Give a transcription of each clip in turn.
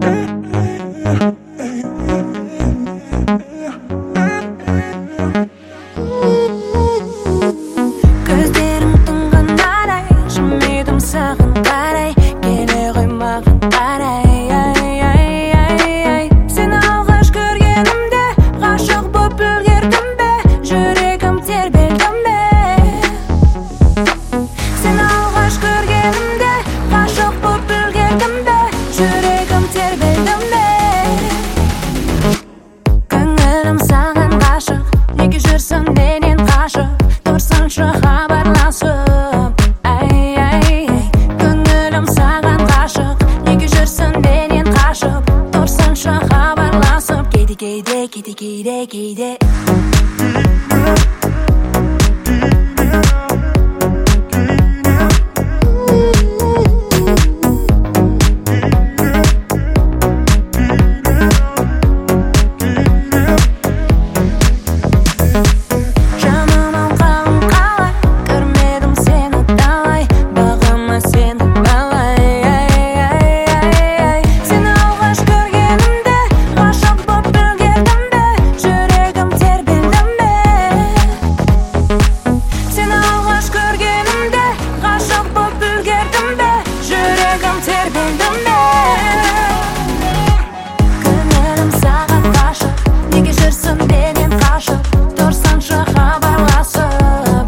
Көздерің тұнған арай, жымидым саған қарай, келе ғой маған қарай. Сені алғаш көргенімде ғашық боп үлгердім бе, жүрегім тербелдім бе. Сені алғаш көргенімде ғашық боп үлгердім бе, жүрегім тербелдім бе. Көңілім саған ғашық, неге жүрсің менен қашып, тұрсаңшы хабарласып. Көңілім саған ғашық, неге жүрсің менен қашып, тұрсаңшы хабарласып. Кейде жаным алқағым қалай, көрмедім сені талай, бағыма сені балай. Сені алғаш көргенімде ғашық боп үлгердім бе, жүрегім тербелдім бе. Сені алғаш көргенімде ғашық боп үлгердім бе, жүрегім тербелдім бе. Көңілім саған ғашық, неге жүрсің менен қашып, тұрсаңшы хабарласып.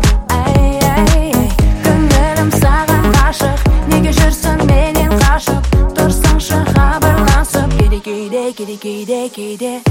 Көңілім саған ғашық, неге жүрсің менен қашып, тұрсаңшы хабарласып. Кейде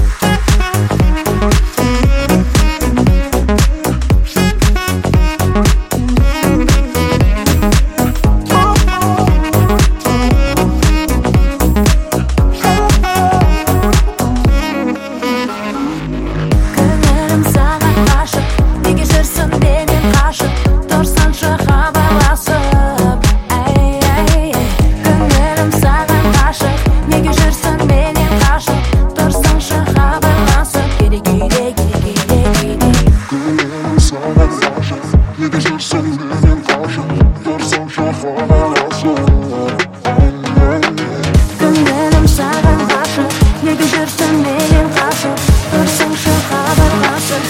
Көңілім саған ғашық, неге жүрсің менен қашып, тұрсаңшы хабарласып. Көңілім саған ғашық, неге жүрсің менен қашып, тұрсаңшы хабарласып. Кейде Көңілім саған ғашық, неге жүрсің менен қашып, тұрсаңшы хабарласып. Көңілім саған ғашық, неге жүрсің менен қашып, тұрсаңшы хабарласып.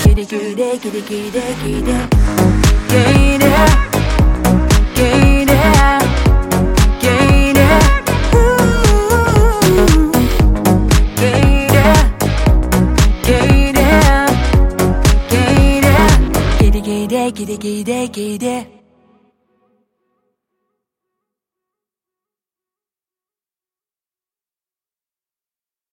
Кейде